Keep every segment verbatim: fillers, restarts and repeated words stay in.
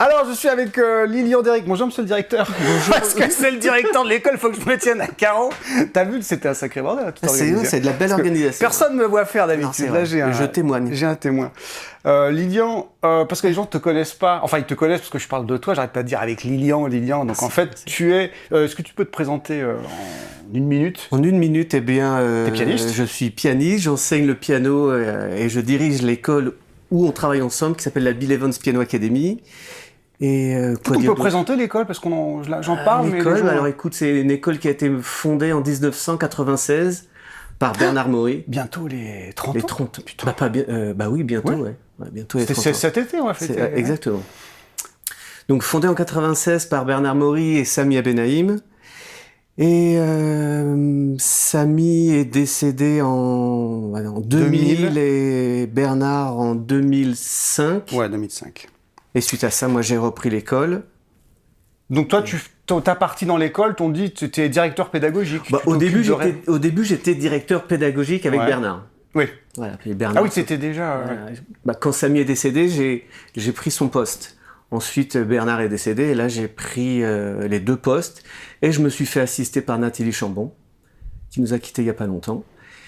Alors, je suis avec euh, Lilian Déric. Bonjour, monsieur le directeur. Bonjour. Parce que c'est le directeur de l'école, il faut que je me tienne à carreau. T'as vu, c'était un sacré bordel. Ah, c'est, c'est de la belle Parce organisation. Personne ne me voit faire d'habitude. Là, j'ai un, je témoigne. J'ai un témoin. Euh, Lilian, euh, parce que les gens ne te connaissent pas. Enfin, ils te connaissent parce que je parle de toi. J'arrête pas de dire avec Lilian, Lilian. Donc, en fait, c'est... tu es. Euh, est-ce que tu peux te présenter euh, en une minute? En une minute, eh bien. Euh, T'es pianiste? Je suis pianiste. J'enseigne le piano euh, et je dirige l'école où on travaille ensemble, qui s'appelle la Bill Evans Piano Academy. Et euh, quoi on peut présenter l'école parce qu'on en, j'en parle. Euh, l'école, mais alors écoute, c'est une école qui a été fondée en dix-neuf cent quatre-vingt-seize par Bernard Maury. Bientôt les trente ans. Les trente. Putain. Bah, pas bien, euh, bah oui, bientôt, ouais. ouais. ouais bientôt les trente ans. C'est cet été, on va fêter. Euh, exactement. Donc fondée en quatre-vingt-seize par Bernard Maury et Sami Abenaïm. Et euh, Sami est décédé en, en deux mille, deux mille et Bernard en deux mille cinq. Ouais, deux mille cinq. Et suite à ça, moi, j'ai repris l'école. Donc toi, tu ta partie dans l'école, t'on dit tu étais directeur pédagogique. Bah, au, début, j'étais, ré... au début, j'étais directeur pédagogique avec ouais. Bernard. Oui. Voilà, puis Bernard. Ah oui, c'était déjà... Voilà. Bah, quand Sami est décédé, j'ai, j'ai pris son poste. Ensuite, Bernard est décédé, et là, j'ai pris euh, les deux postes. Et je me suis fait assister par Nathalie Chambon, qui nous a quittés il n'y a pas longtemps.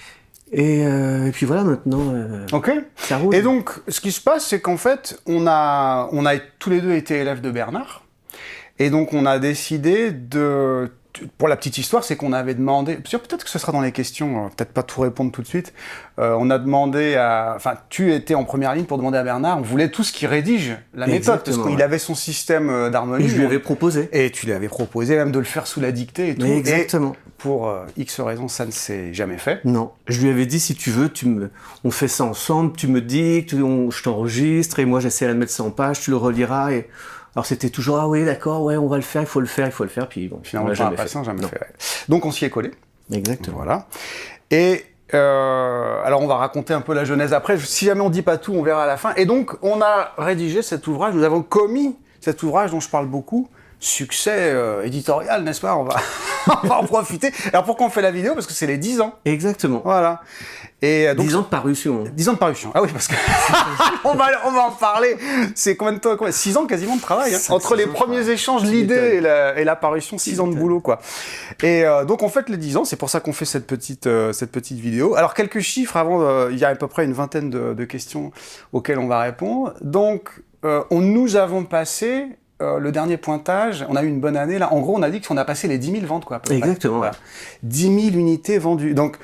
Et, euh, et puis voilà, maintenant, euh, ok. Ça roule. Et donc, ce qui se passe, c'est qu'en fait, on a, on a tous les deux été élèves de Bernard. Et donc, on a décidé de... Pour la petite histoire, c'est qu'on avait demandé... Peut-être que ce sera dans les questions, peut-être pas tout répondre tout de suite. Euh, on a demandé à... Enfin, tu étais en première ligne pour demander à Bernard. On voulait tout ce qu'il rédige, la méthode. Exactement, parce qu'il ouais. avait son système d'harmonie. Et je lui avais proposé. Et tu lui avais proposé même de le faire sous la dictée et tout. Mais exactement. Et pour euh, X raisons, ça ne s'est jamais fait. Non. Je lui avais dit, si tu veux, tu me... on fait ça ensemble, tu me dis, tu... on... je t'enregistre, et moi j'essaierai de mettre ça en page, tu le reliras, et... Alors c'était toujours, ah oui, d'accord, ouais, on va le faire, il faut le faire, il faut le faire, puis bon, finalement, on jamais fait. Ça, jamais non. fait. Ouais. Donc on s'y est collé. Exactement. Voilà. Et euh, alors on va raconter un peu la genèse après. Si jamais on dit pas tout, on verra à la fin. Et donc on a rédigé cet ouvrage, nous avons commis cet ouvrage dont je parle beaucoup. Succès euh, éditorial, n'est-ce pas? On va, on va en profiter. Alors pourquoi on fait la vidéo? Parce que c'est les dix ans. Exactement. Voilà. Et euh, donc, dix ans de parution. dix ans de parution. Ah oui, parce que on, va, on va en parler. C'est combien de temps? six ans quasiment de travail. Hein. Entre les premiers échanges, l'idée et la, et la parution, six ans de boulot, quoi. Et euh, donc on fête les dix ans, c'est pour ça qu'on fait cette petite, euh, cette petite vidéo. Alors quelques chiffres avant, euh, il y a à peu près une vingtaine de, de questions auxquelles on va répondre. Donc euh, on, nous avons passé... Euh, le dernier pointage, on a eu une bonne année là. En gros, on a dit qu'on a passé les dix mille ventes, quoi. À peu Exactement. Près. Voilà. dix mille unités vendues. Donc,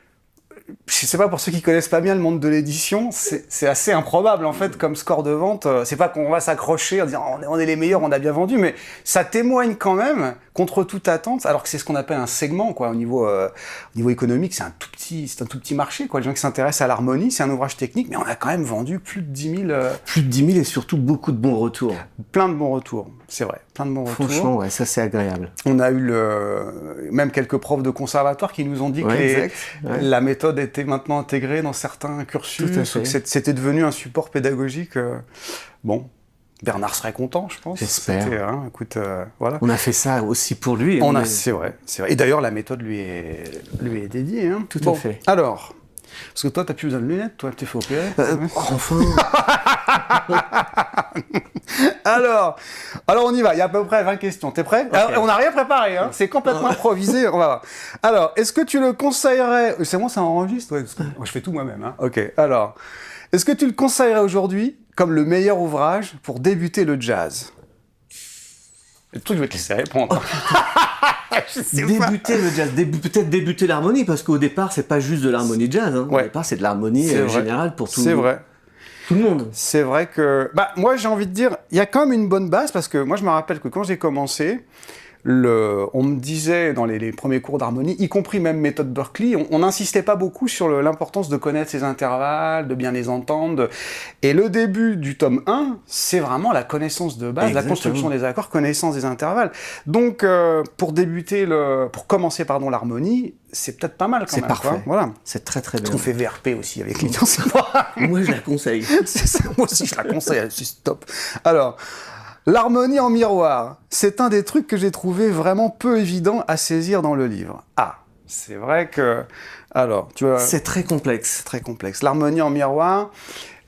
je sais pas, pour ceux qui connaissent pas bien le monde de l'édition, c'est, c'est assez improbable en fait comme score de vente. C'est pas qu'on va s'accrocher en disant on est, on est les meilleurs, on a bien vendu, mais ça témoigne quand même contre toute attente, alors que c'est ce qu'on appelle un segment, quoi, au niveau, euh, au niveau économique, c'est un tout petit, c'est un tout petit marché, quoi. Les gens qui s'intéressent à l'harmonie, c'est un ouvrage technique, mais on a quand même vendu plus de dix mille. Euh... Plus de dix mille et surtout beaucoup de bons retours. Plein de bons retours, c'est vrai, plein de bons Franchement, retours. Franchement, ouais, ça c'est agréable. On a eu le, même quelques profs de conservatoire qui nous ont dit ouais, que les... exact, ouais. la méthode était maintenant intégrée dans certains cursus, que c'était devenu un support pédagogique. Euh... Bon. Bernard serait content, je pense. J'espère. Hein, écoute, euh, voilà. On a fait ça aussi pour lui. On a... a, c'est vrai, c'est vrai. Et d'ailleurs, la méthode lui est, lui est dédiée. Hein. Tout bon, à fait. Alors, parce que toi, t'as plus besoin de lunettes, toi, t'es fait opérer. Euh, enfin. alors, alors, on y va. Il y a à peu près vingt questions. T'es prêt? Okay. Alors, on n'a rien préparé. Hein. C'est complètement improvisé. On va voir. Alors, est-ce que tu le conseillerais? C'est moi, ça enregistre. Ouais, parce que moi, je fais tout moi-même. Hein. Ok. Alors, est-ce que tu le conseillerais aujourd'hui comme le meilleur ouvrage pour débuter le jazz? Le truc, je vais te laisser répondre. Débuter le jazz, Débu- peut-être débuter l'harmonie, parce qu'au départ, c'est pas juste de l'harmonie jazz. Hein. Ouais. Au départ, c'est de l'harmonie euh, générale pour tout, c'est vrai. tout le monde. C'est vrai que... Bah, moi, j'ai envie de dire, il y a quand même une bonne base, parce que moi, je me rappelle que quand j'ai commencé, le, on me disait dans les, les premiers cours d'harmonie, y compris même méthode Berkeley, on n'insistait pas beaucoup sur le, l'importance de connaître ses intervalles, de bien les entendre. De... Et le début du tome un, c'est vraiment la connaissance de base, Exactement. La construction des accords, connaissance des intervalles. Donc, euh, pour débuter, le, pour commencer pardon, l'harmonie, c'est peut-être pas mal quand c'est même. C'est parfait. Quoi. Voilà. C'est très très bien. Parce qu'on fait V R P aussi avec Lilian, c'est pas... Moi, je la conseille. c'est ça, moi aussi, je la conseille. C'est stop. Alors... L'harmonie en miroir, c'est un des trucs que j'ai trouvé vraiment peu évident à saisir dans le livre. Ah, c'est vrai que... Alors, tu vois... C'est très complexe. C'est très complexe. L'harmonie en miroir,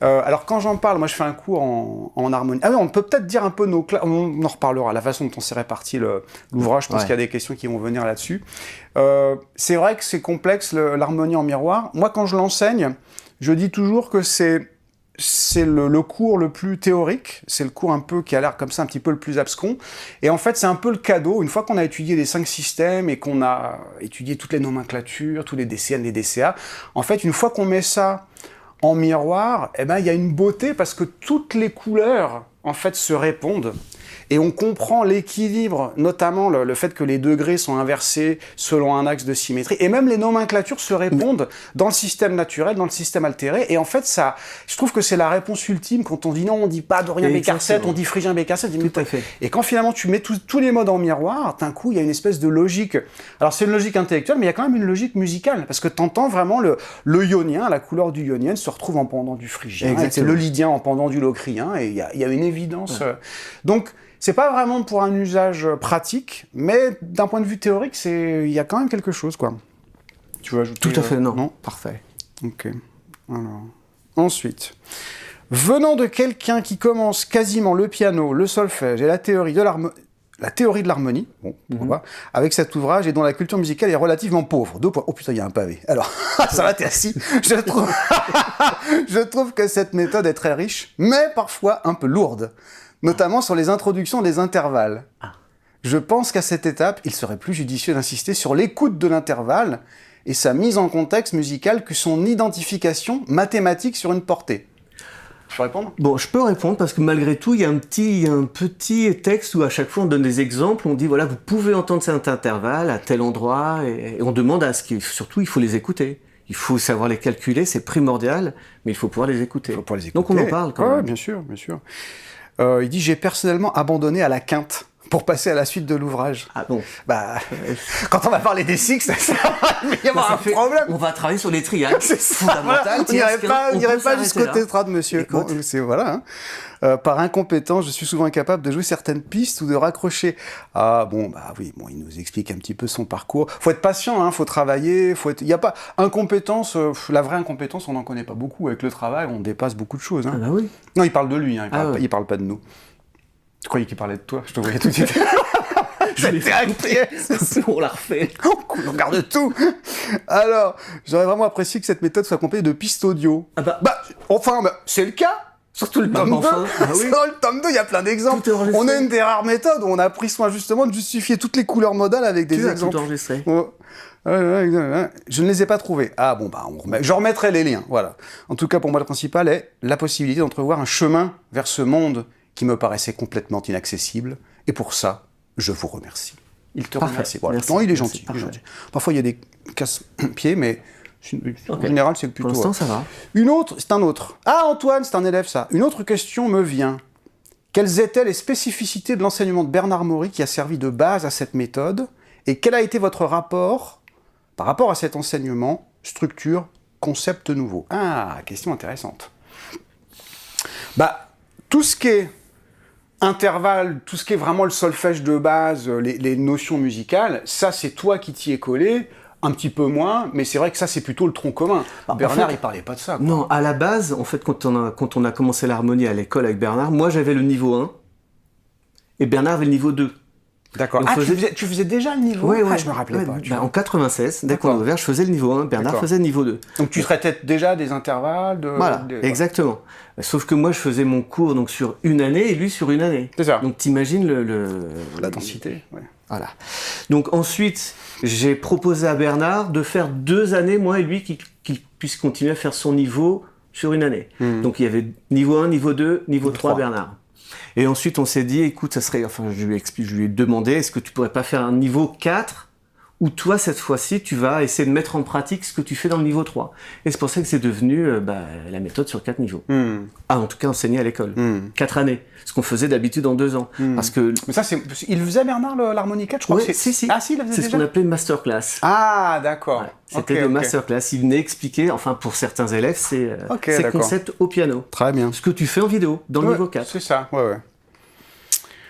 Euh, alors quand j'en parle, moi je fais un cours en, en harmonie. Ah oui, on peut peut-être dire un peu nos classes, on en reparlera, la façon dont on s'est réparti l'ouvrage, je pense ouais. qu'il y a des questions qui vont venir là-dessus. Euh, c'est vrai que c'est complexe l'harmonie en miroir. Moi quand je l'enseigne, je dis toujours que c'est c'est le, le cours le plus théorique, c'est le cours un peu qui a l'air comme ça un petit peu le plus abscon, et en fait c'est un peu le cadeau, une fois qu'on a étudié les cinq systèmes et qu'on a étudié toutes les nomenclatures, tous les D C N, les D C A, en fait une fois qu'on met ça en miroir, eh ben il y a une beauté parce que toutes les couleurs en fait se répondent. Et on comprend l'équilibre, notamment le, le fait que les degrés sont inversés selon un axe de symétrie, et même les nomenclatures se répondent dans le système naturel, dans le système altéré, et en fait, ça, je trouve que c'est la réponse ultime quand on dit non, on dit pas Dorien Bécquer sept, on dit Phrygien Bécquer sept, tout à fait. Et quand finalement tu mets tout, tous les modes en miroir, d'un coup, il y a une espèce de logique. Alors c'est une logique intellectuelle, mais il y a quand même une logique musicale, parce que t'entends vraiment le, le ionien, la couleur du ionien se retrouve en pendant du phrygien, c'est le lydien en pendant du locrien, et il y a, il y a une évidence. Ouais. Euh, donc, c'est pas vraiment pour un usage pratique, mais d'un point de vue théorique, c'est il y a quand même quelque chose, quoi. Tu veux ajouter? Tout à fait, euh, non. non. Parfait. Ok. Alors, ensuite, venant de quelqu'un qui commence quasiment le piano, le solfège et la théorie de l'harmonie, la théorie de l'harmonie, bon, mm-hmm. pas, avec cet ouvrage et dont la culture musicale est relativement pauvre. Deux points. Oh putain, il y a un pavé. Alors, ça va, t'es assis. Je trouve... Je trouve que cette méthode est très riche, mais parfois un peu lourde. Notamment sur les introductions des intervalles. Ah. Je pense qu'à cette étape, il serait plus judicieux d'insister sur l'écoute de l'intervalle et sa mise en contexte musical que son identification mathématique sur une portée. Je peux répondre? Bon, je peux répondre parce que malgré tout, il y a un petit, il y a un petit texte où à chaque fois on donne des exemples, on dit voilà, vous pouvez entendre cet intervalle à tel endroit, et, et on demande à ce qu'il, surtout il faut les écouter. Il faut savoir les calculer, c'est primordial, mais il faut pouvoir les écouter. Il faut pouvoir les écouter. Donc on en parle quand ouais, même. Bien sûr, bien sûr. Euh, il dit « J'ai personnellement abandonné à la quinte pour passer à la suite de l'ouvrage. » Ah bon? Bah, quand on va parler des six, ça, ça il va y avoir bah, un fait, problème. On va travailler sur les triangles. C'est fondamental. Voilà. On n'irait pas, on on pas jusqu'au tétrade, monsieur. Bon, c'est voilà. Hein. Euh, par incompétence, je suis souvent incapable de jouer certaines pistes ou de raccrocher. Ah bon, bah oui, bon, il nous explique un petit peu son parcours. Faut être patient, hein, faut travailler, faut être. Il y a pas incompétence. Euh, la vraie incompétence, on n'en connaît pas beaucoup. Avec le travail, on dépasse beaucoup de choses. Hein. Ah bah oui. Non, il parle de lui. Hein, il, parle ah pas, ouais. il parle pas de nous. Tu croyais qu'il parlait de toi? Je te voyais tout de suite. Je l'ai fait. On l'a refait. On regarde tout. Alors, j'aurais vraiment apprécié que cette méthode soit accompagnée de pistes audio. Ah bah, bah enfin, bah, c'est le cas. Surtout le tome deux. Enfin, ah oui. Dans le tome deux, il y a plein d'exemples. On a une des rares méthodes où on a pris soin justement de justifier toutes les couleurs modales avec des tu exemples. Tout enregistré. Oh. Je ne les ai pas trouvés. Ah bon, bah, on remet... je remettrai les liens. Voilà. En tout cas, pour moi, le principal est la possibilité d'entrevoir un chemin vers ce monde qui me paraissait complètement inaccessible. Et pour ça, je vous remercie. Il te Parfait. remercie. Voilà. Merci. Non, il est Merci. gentil. Il est gentil. Parfois, il y a des casse-pieds, mais en okay. général, c'est plutôt... Pour l'instant, ça va. Une autre, c'est un autre. Ah, Antoine, c'est un élève, ça. Une autre question me vient. Quelles étaient les spécificités de l'enseignement de Bernard Maury qui a servi de base à cette méthode? Et quel a été votre rapport par rapport à cet enseignement, structure, concept nouveau? Ah, question intéressante. Bah, tout ce qui est intervalle, tout ce qui est vraiment le solfège de base, les, les notions musicales, ça, c'est toi qui t'y es collé. Un petit peu moins, mais c'est vrai que ça, c'est plutôt le tronc commun. Alors, Bernard, en fait, il parlait pas de ça. Quoi. Non, à la base, en fait, quand on a, quand on a commencé l'harmonie à l'école avec Bernard, moi, j'avais le niveau un, et Bernard avait le niveau deux. D'accord. Ah, faisait... tu, faisais, tu faisais déjà le niveau ouais, un? Ouais, ah, je me rappelais ouais, pas. Tu bah, en quatre-vingt-seize, dès qu'on a ouvert, je faisais le niveau un, Bernard faisait le niveau deux. Donc tu traitais déjà des intervalles de... Voilà, de... exactement. Sauf que moi, je faisais mon cours donc, sur une année, et lui sur une année. C'est ça. Donc t'imagines le, le... la densité, ouais. Voilà. Donc ensuite, j'ai proposé à Bernard de faire deux années, moi et lui, qu'il qu'il puisse continuer à faire son niveau sur une année. Mmh. Donc il y avait niveau un, niveau deux, niveau trois, Bernard. Et ensuite, on s'est dit, écoute, ça serait... Enfin, je lui ai, expliqué, je lui ai demandé, est-ce que tu pourrais pas faire un niveau quatre où toi, cette fois-ci, tu vas essayer de mettre en pratique ce que tu fais dans le niveau trois. Et c'est pour ça que c'est devenu euh, bah, la méthode sur quatre niveaux. Mm. Ah, en tout cas, enseigné à l'école. Mm. Quatre années. Ce qu'on faisait d'habitude en deux ans. Mm. Parce que... Mais ça, c'est... Il faisait, Bernard, l'harmonica, je crois ouais, que c'est... si, si. Ah, si, il le faisait c'est déjà. ce qu'on appelait une masterclass. Ah, d'accord. Ouais. C'était okay, des okay. masterclass. Il venait expliquer, enfin, pour certains élèves, ces, okay, ces concepts au piano. Très bien. Ce que tu fais en vidéo, dans le ouais, niveau quatre. C'est ça, ouais, ouais.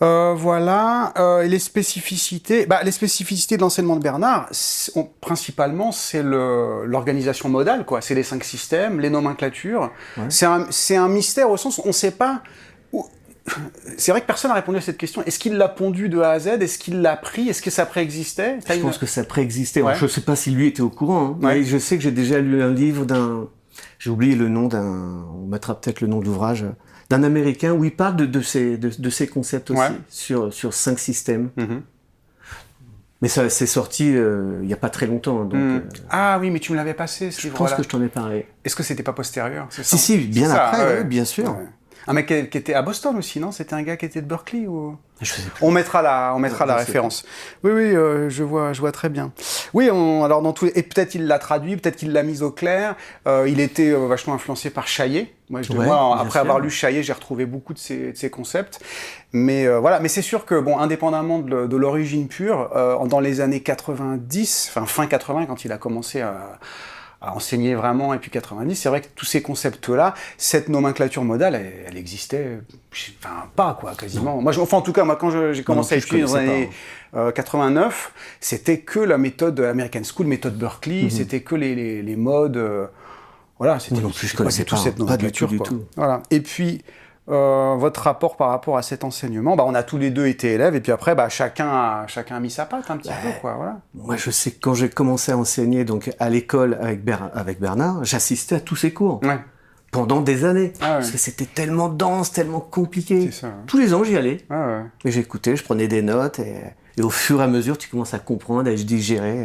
Euh, voilà, euh, et les spécificités, bah, les spécificités de l'enseignement de Bernard, c'est- on- principalement, c'est le- l'organisation modale, quoi. C'est les cinq systèmes, les nomenclatures. Ouais. C'est un, c'est un mystère au sens où on ne sait pas. Où... C'est vrai que personne n'a répondu à cette question. Est-ce qu'il l'a pondu de A à Z? Est-ce qu'il l'a pris? Est-ce que ça préexistait? Je une... pense que ça préexistait. Ouais. Je ne sais pas si lui était au courant, hein, Ouais. mais je sais que j'ai déjà lu un livre d'un... J'ai oublié le nom d'un... On mettra peut-être le nom de l'ouvrage. D'un Américain où il parle de, de, ces, de, de ces concepts aussi, Ouais. sur, sur cinq systèmes. Mm-hmm. Mais ça c'est sorti euh, il n'y a pas très longtemps. Donc, Mm. euh, Ah oui, mais tu me l'avais passé, ce je livre-là. pense que je t'en ai parlé. Est-ce que c'était pas postérieur? C'est Si, ça si, bien C'est ça, après, ouais. ouais, bien sûr. Ouais. Un mec qui qui était à Boston aussi, non? C'était un gars qui était de Berkeley ou... Je sais plus. On mettra la, on mettra Ouais, la je sais référence. Oui, oui, euh, je vois, je vois très bien. Oui, on, alors dans tous les... et peut-être il l'a traduit, peut-être qu'il l'a mis au clair. Euh, il était euh, vachement influencé par Chaillet. Moi, je, Ouais, moi bien après sûr. avoir lu Chaillet, j'ai retrouvé beaucoup de ses, de ses concepts. Mais euh, voilà, mais c'est sûr que bon, indépendamment de, de l'origine pure, euh, dans les années quatre-vingt-dix, enfin fin quatre-vingts, quand il a commencé à à enseigner vraiment, et puis quatre-vingt-dix, c'est vrai que tous ces concepts-là, cette nomenclature modale, elle, elle existait, enfin pas quoi, quasiment. Moi, je, enfin en tout cas, moi quand je- j'ai commencé non, à je étudier dans les connaissais années euh, quatre-vingt-neuf, c'était que la méthode American School, méthode Berkeley, Mhm. c'était que les, les, les modes, euh, voilà, c'était Moi non plus, je c'est- connaissais c'est tout pas, cette pas du nomenclature, tout, du quoi. tout. Voilà. Et puis euh, votre rapport par rapport à cet enseignement, bah on a tous les deux été élèves, et puis après, bah chacun a, chacun a mis sa patte un petit peu, quoi, voilà. Moi, je sais que quand j'ai commencé à enseigner donc à l'école avec, Ber- avec Bernard, j'assistais à tous ses cours Ouais, pendant des années. Ah ouais. Parce que c'était tellement dense, tellement compliqué. c'est ça. Ouais. Tous les ans, j'y allais. Ah ouais. Et j'écoutais, je prenais des notes. Et, et au fur et à mesure, tu commences à comprendre, à digérer.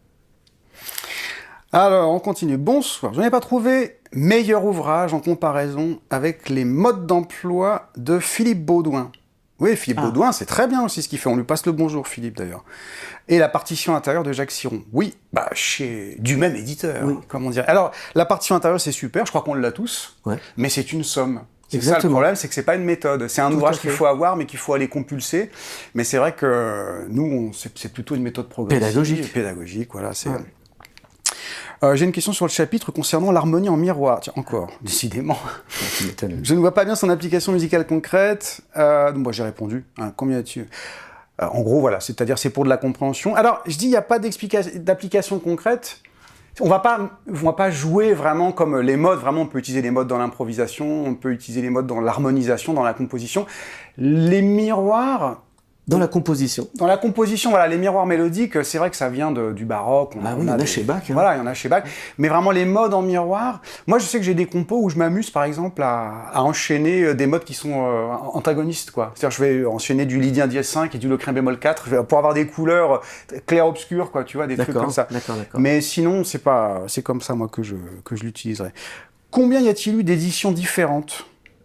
Alors, on continue. Bonsoir. Je n'ai pas trouvé meilleur ouvrage en comparaison avec les modes d'emploi de Philippe Baudouin. Oui, Philippe Ah. Baudouin, c'est très bien aussi ce qu'il fait. On lui passe le bonjour, Philippe, d'ailleurs. Et la partition intérieure de Jacques Siron. Oui, bah, chez... du même éditeur, Oui. comment dire. Alors, la partition intérieure, c'est super. Je crois qu'on l'a tous. Ouais. Mais c'est une somme. C'est ça le Exactement. problème, c'est que c'est pas une méthode. C'est un Tout à ouvrage fait. qu'il faut avoir, mais qu'il faut aller compulser. Mais c'est vrai que nous, on- c'est c'est plutôt une méthode progressive. Pédagogique. Pédagogique, voilà. C'est... Ouais. Euh, J'ai une question sur le chapitre concernant l'harmonie en miroir. Tiens, encore, décidément. Tu m'étonnes. Je ne vois pas bien son application musicale concrète. Euh, donc, moi, j'ai répondu. Hein, combien là-dessus euh, En gros, voilà, c'est-à-dire c'est pour de la compréhension. Alors, je dis, il n'y a pas d'explica- d'application concrète. On va pas, on va pas jouer vraiment comme les modes. Vraiment, on peut utiliser les modes dans l'improvisation, on peut utiliser les modes dans l'harmonisation, dans la composition. Les miroirs... Dans la composition. Dans la composition, voilà, les miroirs mélodiques, c'est vrai que ça vient de, du baroque. On Bah a- oui, on il y en a des- chez Bach, hein. Voilà, il y en a chez Bach. Mais vraiment, les modes en miroir... Moi, je sais que j'ai des compos où je m'amuse, par exemple, à, à enchaîner euh, des modes qui sont euh, antagonistes, quoi. C'est-à-dire, je vais enchaîner du lydien dièse cinq et du locrin bémol quatre, je vais- pour avoir des couleurs clair-obscur, quoi, tu vois, des trucs D'accord, comme ça. d'accord, d'accord. Mais sinon, c'est pas, c'est comme ça, moi, que je, que je l'utiliserai. Combien y a-t-il eu d'éditions différentes?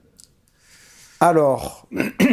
Alors...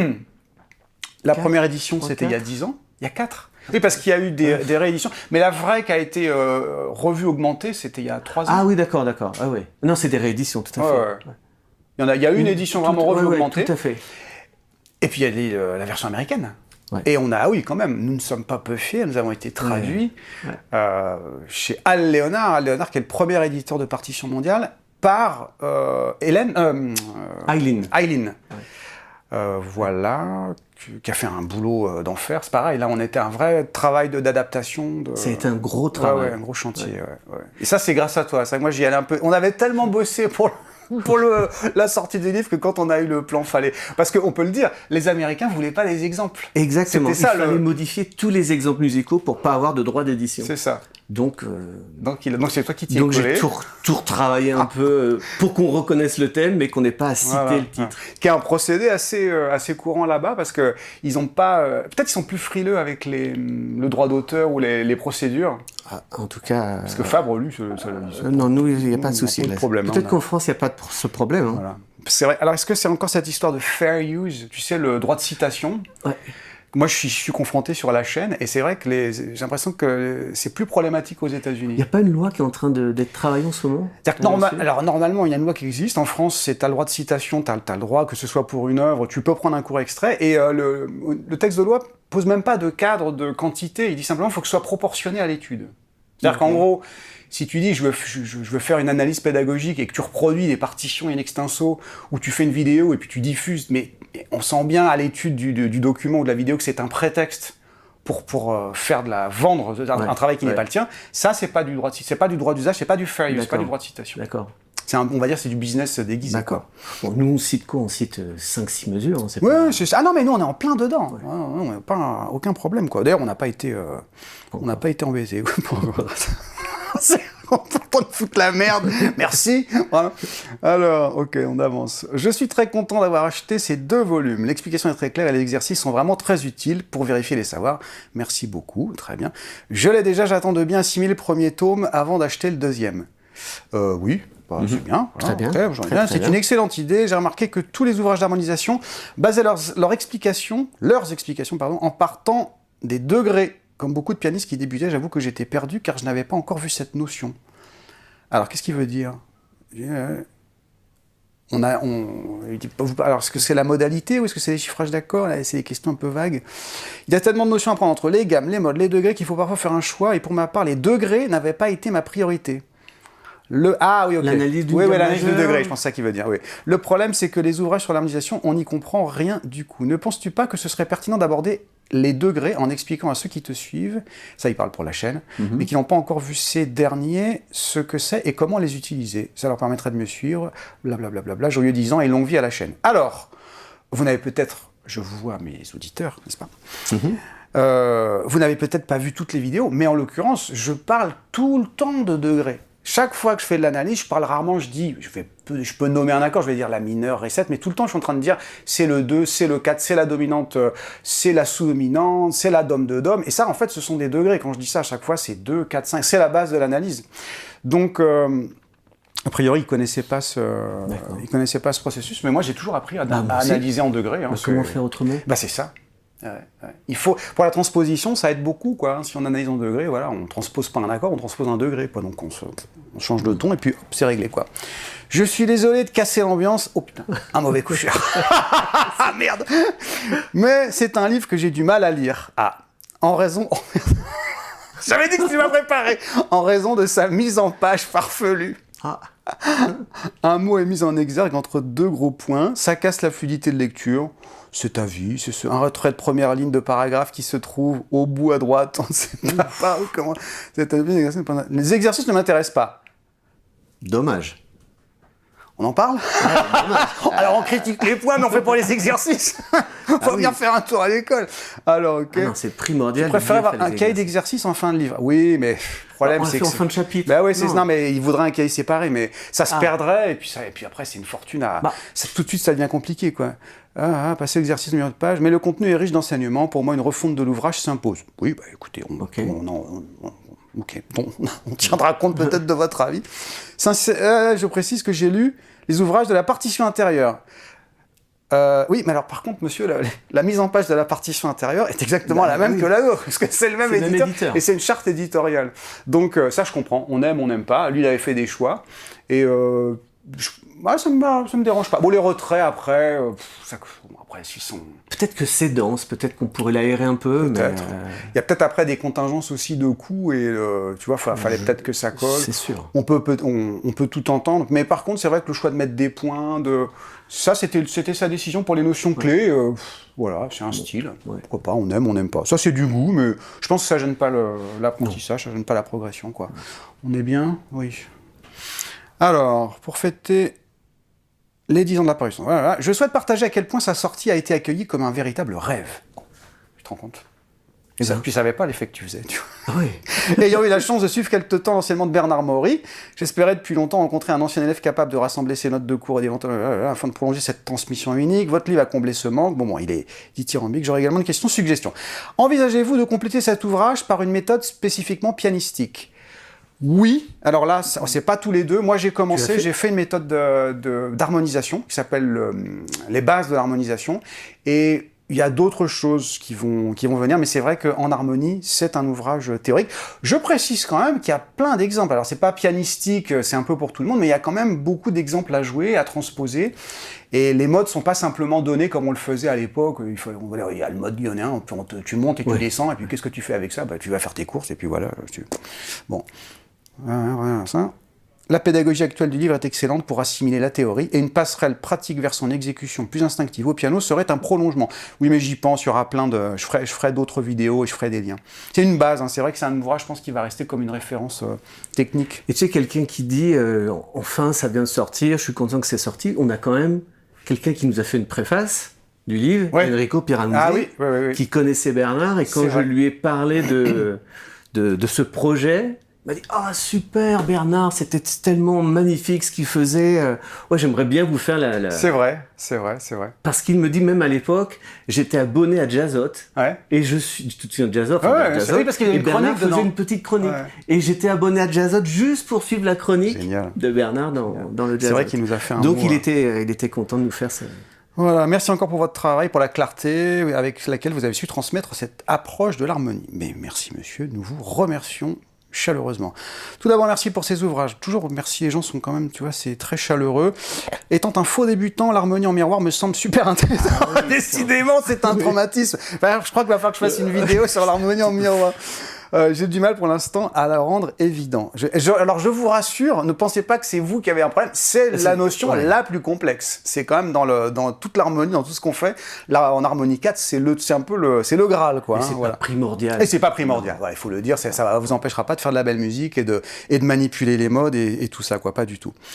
La Quatre, première édition, trois, c'était il y a quatre. dix ans. Il y a quatre. Oui, parce qu'il y a eu des, des rééditions. Mais la vraie qui a été euh, revue, augmentée, c'était il y a trois ans. Ah oui, d'accord, d'accord. Ah ouais. Non, c'est des rééditions, tout à Ouais, fait. ouais. Il y en a, il y a une édition Tout- vraiment ouais, revue, ouais, augmentée. Tout à fait. Et puis il y a les, euh, la version américaine. Ouais. Et on a, ah oui, quand même, nous ne sommes pas peu fiers, nous avons été traduits Ouais. euh, chez Al Leonard, Al Leonard qui est le premier éditeur de partition mondiale, par euh, Hélène, euh, euh, Eileen. Eileen. Euh, voilà, qui- qui a fait un boulot euh, d'enfer. C'est pareil, là, on était un vrai travail de- d'adaptation. De... Ça a été un gros Ouais, travail. ouais, un gros chantier. Ouais, ouais. Et ça, c'est grâce à toi. Ça, moi, j'y allais un peu. On avait tellement bossé pour pour le, la sortie du livre que quand on a eu le plan, fallait. Parce qu'on peut le dire, les Américains voulaient pas les exemples. Exactement. C'était ça, Il fallait le- modifier tous les exemples musicaux pour pas avoir de droit d'édition. C'est ça. Donc, euh, Donc, il... donc c'est toi qui t'y es donc collé. j'ai tout, tout retravaillé un peu euh, pour qu'on reconnaisse le thème, mais qu'on n'ait pas à citer Voilà, le titre. ouais. Qui est un procédé assez, euh, assez courant là-bas, parce que ils ont pas... euh, Peut-être ils sont plus frileux avec les, le droit d'auteur ou les, les procédures. Ah, en tout cas. Parce que Fabre, lui, ça, ça, euh, non, nous, il n'y a pas de Nous, on a souci. pas de là. problème, Peut-être hein, qu'en France, il n'y a pas de ce problème. Hein. Voilà. C'est vrai. Alors, est-ce que c'est encore cette histoire de fair use? Tu sais, le droit de citation. Ouais. Moi, je suis, je suis confronté sur la chaîne, et c'est vrai que les- j'ai l'impression que c'est plus problématique aux Il États-Unis. n'y a pas une loi qui est en train de- d'être travaillée en ce moment? C'est-à-dire que norma- Là-dessus alors, normalement, il y a une loi qui existe. En France, c'est t'as le droit de citation, t'as as le droit, que ce soit pour une œuvre, tu peux prendre un court extrait, et euh, le, le texte de loi pose même pas de cadre de quantité, il dit simplement qu'il faut que ce soit proportionné à l'étude. C'est-à-dire Ok. qu'en gros, si tu dis je veux, je, je veux faire une analyse pédagogique et que tu reproduis des partitions in extenso, ou tu fais une vidéo et puis tu diffuses, mais et on sent bien à l'étude du, du, du document ou de la vidéo que c'est un prétexte pour, pour euh, faire de la vendre un, ouais, un travail qui ouais. n'est pas le tien. Ça, c'est pas du droit, c'est pas du droit d'usage, c'est pas du fair use, c'est pas du droit de citation. D'accord. C'est un, on va dire c'est du business déguisé. D'accord. Bon, nous on cite quoi? On cite euh, cinq six mesures. Hein, oui, pas... c'est ça. Ah non, mais nous on est en plein dedans. Ouais. Ah, non, on n'a pas aucun problème quoi. D'ailleurs, on n'a pas été, euh, on n'a pas été embêtés. C'est important de foutre la merde. Merci. Voilà. Alors, ok, on avance. Je suis très content d'avoir acheté ces deux volumes. L'explication est très claire et les exercices sont vraiment très utiles pour vérifier les savoirs. Merci beaucoup. Très bien. Je l'ai déjà. J'attends de bien assimiler le premier tome avant d'acheter le deuxième. Euh, oui. Bah, mmh. C'est bien. Très bien. Okay, très, bien. C'est une excellente idée. J'ai remarqué que tous les ouvrages d'harmonisation basaient leurs, leurs explications, leurs explications pardon, en partant des degrés. Comme beaucoup de pianistes qui débutaient, j'avoue que j'étais perdu car je n'avais pas encore vu cette notion. Alors, qu'est-ce qu'il veut dire? On a, on, alors, est-ce que c'est la modalité ou est-ce que c'est les chiffrages d'accords? C'est des questions un peu vagues. Il y a tellement de notions à prendre entre les gammes, les modes, les degrés qu'il faut parfois faire un choix. Et pour ma part, les degrés n'avaient pas été ma priorité. Le... Ah oui, ok. L'analyse du oui, oui, l'analyse du degré, je pense que c'est ça qu'il veut dire. Oui. Le problème, c'est que les ouvrages sur l'harmonisation, on n'y comprend rien du coup. Ne penses-tu pas que ce serait pertinent d'aborder les degrés en expliquant à ceux qui te suivent, ça il parle pour la chaîne, mm-hmm. mais qui n'ont pas encore vu ces derniers, ce que c'est et comment les utiliser. Ça leur permettrait de me suivre, blablabla, bla, bla, bla, joyeux dix ans et longue vie à la chaîne. Alors, vous n'avez peut-être, je vous vois mes auditeurs, n'est-ce pas mm-hmm. euh, vous n'avez peut-être pas vu toutes les vidéos, mais en l'occurrence, je parle tout le temps de degrés. Chaque fois que je fais de l'analyse, je parle rarement, je dis, je, vais, je peux nommer un accord, je vais dire la mineure, ré sept, mais tout le temps je suis en train de dire c'est le deux, c'est le quatre, c'est la dominante, c'est la sous-dominante, c'est la dom de dom, et ça en fait ce sont des degrés, quand je dis ça à chaque fois c'est deux, quatre, cinq, c'est la base de l'analyse. Donc, euh, a priori ils ne connaissaient pas ce, ils connaissaient pas ce processus, mais moi j'ai toujours appris à, bah, à analyser en degrés. Hein, bah, comment faire autrement? Bah c'est ça. Ouais, ouais. Il faut, pour la transposition, ça aide beaucoup, quoi. Hein. Si on analyse en degrés, voilà, on transpose pas un accord, on transpose un degré, quoi. Donc on, se, on change de ton et puis hop, c'est réglé, quoi. Je suis désolé de casser l'ambiance. Oh putain, un mauvais coucheur. Ah merde. Mais c'est un livre que j'ai du mal à lire. Ah, en raison. J'avais dit que tu m'as préparé. En raison de sa mise en page farfelue. Ah. Un mot est mis en exergue entre deux gros points. Ça casse la fluidité de lecture. C'est ta vie, c'est ce, un retrait de première ligne de paragraphe qui se trouve au bout à droite, on ne sait pas pas où, comment... Les exercices ne m'intéressent pas. Dommage. On en parle? Ouais, alors on critique les points, mais on fait pas les exercices. Faut ah, bien oui. faire un tour à l'école. Alors, ok. Ah non, c'est primordial. Je préfère avoir un cahier d'exercices en fin de livre. Oui, mais le problème bah, c'est que en fin de chapitre. Bah oui, c'est non. non, mais il voudrait un cahier séparé, mais ça se ah. perdrait et puis ça, et puis après c'est une fortune à. Bah. Ça, tout de suite, ça devient compliqué, quoi. Ah, ah, passer l'exercice numéro de page, mais le contenu est riche d'enseignements. Pour moi, une refonte de l'ouvrage s'impose. Oui, bah écoutez, on, okay. on, on, on, on, okay. bon, on tiendra compte peut-être de votre avis. Sincère, euh, je précise que j'ai lu les ouvrages de la partition intérieure. Euh, oui, mais alors par contre, monsieur, la, la mise en page de la partition intérieure est exactement bah, la même oui. que la nôtre, parce que c'est le même, éditeur, le même éditeur, et c'est une charte éditoriale. Donc euh, ça, je comprends. On aime, on n'aime pas. Lui, il avait fait des choix, et euh, je, bah, ça me, ça me dérange pas. Bon, les retraits après, euh, ça, après, ils sont. Peut-être que c'est dense, peut-être qu'on pourrait l'aérer un peu, mais. Euh... Il y a peut-être après des contingences aussi de coûts, et euh, tu vois, il fallait je... peut-être que ça colle. C'est sûr. On peut, peut, on, on peut tout entendre, mais par contre, c'est vrai que le choix de mettre des points, de. Ça, c'était, c'était sa décision pour les notions ouais. clés. Euh, voilà, c'est un ouais. style. Ouais. Pourquoi pas, on aime, on n'aime pas. Ça, c'est du goût, mais je pense que ça gêne pas le, l'apprentissage, non. ça gêne pas la progression, quoi. Ouais. On est bien? Oui. Alors, pour fêter les dix ans de l'apparition, voilà, je souhaite partager à quel point sa sortie a été accueillie comme un véritable rêve. Tu te rends compte? Et ça, tu ne savais pas l'effet que tu faisais. Tu vois. Oui. Ayant eu la chance de suivre quelque temps l'enseignement de Bernard Maury, j'espérais depuis longtemps rencontrer un ancien élève capable de rassembler ses notes de cours et d'éventuellement, afin de prolonger cette transmission unique. Votre livre a comblé ce manque. Bon, bon, il est dithyrambique. J'aurais également une question suggestion. Envisagez-vous de compléter cet ouvrage par une méthode spécifiquement pianistique? Oui. Alors là, c'est pas tous les deux. Moi, j'ai commencé, j'ai fait une méthode de, de, d'harmonisation qui s'appelle euh, les bases de l'harmonisation. Et il y a d'autres choses qui vont, qui vont venir, mais c'est vrai qu'en harmonie, c'est un ouvrage théorique. Je précise quand même qu'il y a plein d'exemples. Alors, c'est pas pianistique, c'est un peu pour tout le monde, mais il y a quand même beaucoup d'exemples à jouer, à transposer. Et les modes sont pas simplement donnés comme on le faisait à l'époque. Il, faut, on va dire, il y a le mode lyonnais, tu montes et tu ouais. descends, et puis qu'est-ce que tu fais avec ça? Bah, tu vas faire tes courses, et puis voilà. Tu... Bon. Voilà, ça. La pédagogie actuelle du livre est excellente pour assimiler la théorie et une passerelle pratique vers son exécution plus instinctive au piano serait un prolongement. Oui, mais j'y pense, il y aura plein de... Je ferai, je ferai d'autres vidéos et je ferai des liens. C'est une base, hein. C'est vrai que c'est un ouvrage, je pense, qui va rester comme une référence euh, technique. Et tu sais, quelqu'un qui dit euh, « Enfin, ça vient de sortir, je suis content que c'est sorti », on a quand même quelqu'un qui nous a fait une préface du livre, ouais. Enrico Pieranunzi, ah, oui, oui, oui, oui. qui connaissait Bernard, et quand je vrai. lui ai parlé de, de, de ce projet... Il m'a dit « Ah, oh, super, Bernard, c'était tellement magnifique ce qu'il faisait. Euh, ouais, j'aimerais bien vous faire la... la... » C'est vrai, c'est vrai, c'est vrai. Parce qu'il me dit, même à l'époque, j'étais abonné à Jazzot. Ouais. Et je suis... Tout de suite, Jazzot. Ah ouais, Jazzot oui, parce qu'il y a une et Bernard chronique dedans. faisait une petite chronique. Ouais. Et j'étais abonné à Jazzot juste pour suivre la chronique Génial. de Bernard dans, dans le Jazzot. C'est vrai qu'il nous a fait un Donc, mot, il, euh... était, il était content de nous faire ça. Voilà, merci encore pour votre travail, pour la clarté avec laquelle vous avez su transmettre cette approche de l'harmonie. Mais merci, monsieur, nous vous remercions chaleureusement. Tout d'abord, merci pour ces ouvrages. Toujours merci, les gens sont quand même, tu vois, c'est très chaleureux. Étant un faux débutant, l'harmonie en miroir me semble super intéressant. Ah oui, décidément, c'est un traumatisme. Enfin, je crois qu'il va falloir que je fasse une vidéo sur l'harmonie en miroir. Euh, j'ai du mal pour l'instant à la rendre évident. Je, je, alors je vous rassure, ne pensez pas que c'est vous qui avez un problème, c'est la notion ouais. la plus complexe. C'est quand même dans, le, dans toute l'harmonie, dans tout ce qu'on fait. Là, en harmonie quatre, c'est un peu le, c'est le Graal, quoi. Et hein, c'est voilà. pas primordial. Et c'est pas primordial, il ouais, faut le dire, ça ne vous empêchera pas de faire de la belle musique et de, et de manipuler les modes et, et tout ça, quoi, pas du tout.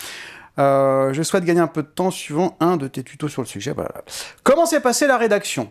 Euh, je souhaite gagner un peu de temps suivant un de tes tutos sur le sujet. Voilà. Comment s'est passée la rédaction?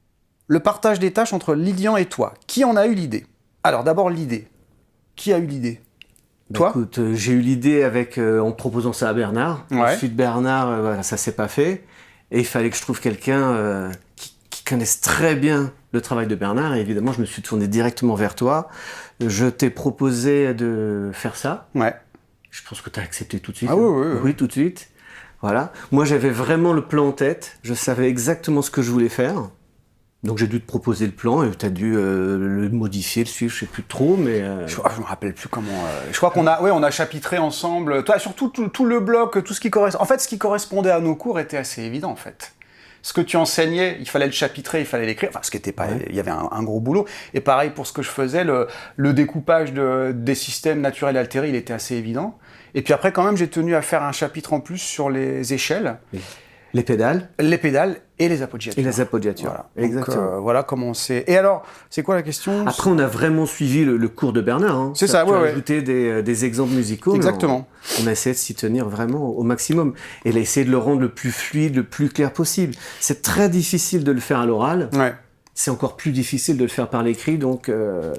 Le partage des tâches entre Lilian et toi. Qui en a eu l'idée? Alors d'abord l'idée. Qui a eu l'idée? Bah, Toi? Écoute, euh, j'ai eu l'idée avec euh, en proposant ça à Bernard. Ouais. Ensuite Bernard, euh, voilà, ça s'est pas fait. Et il fallait que je trouve quelqu'un euh, qui, qui connaisse très bien le travail de Bernard. Et évidemment, je me suis tourné directement vers toi. Je t'ai proposé de faire ça. Ouais. Je pense que tu as accepté tout de suite. Ah oui, oui, oui. Oui, tout de suite. Voilà. Moi, j'avais vraiment le plan en tête. Je savais exactement ce que je voulais faire. Donc j'ai dû te proposer le plan et tu as dû euh, le modifier, le suivre, je sais plus trop, mais... Euh... Je, ah, je me rappelle plus comment... Euh, je crois qu'on a, ouais, on a chapitré ensemble, toi, surtout tout, tout le bloc, tout ce qui correspond... En fait, ce qui correspondait à nos cours était assez évident, en fait. Ce que tu enseignais, il fallait le chapitrer, il fallait l'écrire, enfin, ce qui était pas... Ouais. Il y avait un, un gros boulot. Et pareil pour ce que je faisais, le, le découpage de, des systèmes naturels altérés, il était assez évident. Et puis après, quand même, j'ai tenu à faire un chapitre en plus sur les échelles. Oui. Les pédales. Les pédales et les appoggiatures. Et les appoggiatures. Voilà. Exactement. Donc, euh, voilà comment c'est. Et alors, c'est quoi la question? Après, on a vraiment suivi le, le cours de Bernard. Hein. C'est ça, ça, ouais, ouais. Ajouté des, des exemples musicaux. Exactement. On, on a essayé de s'y tenir vraiment au maximum. Et là, essayer de le rendre le plus fluide, le plus clair possible. C'est très difficile de le faire à l'oral. Ouais. C'est encore plus difficile de le faire par l'écrit, donc... Euh,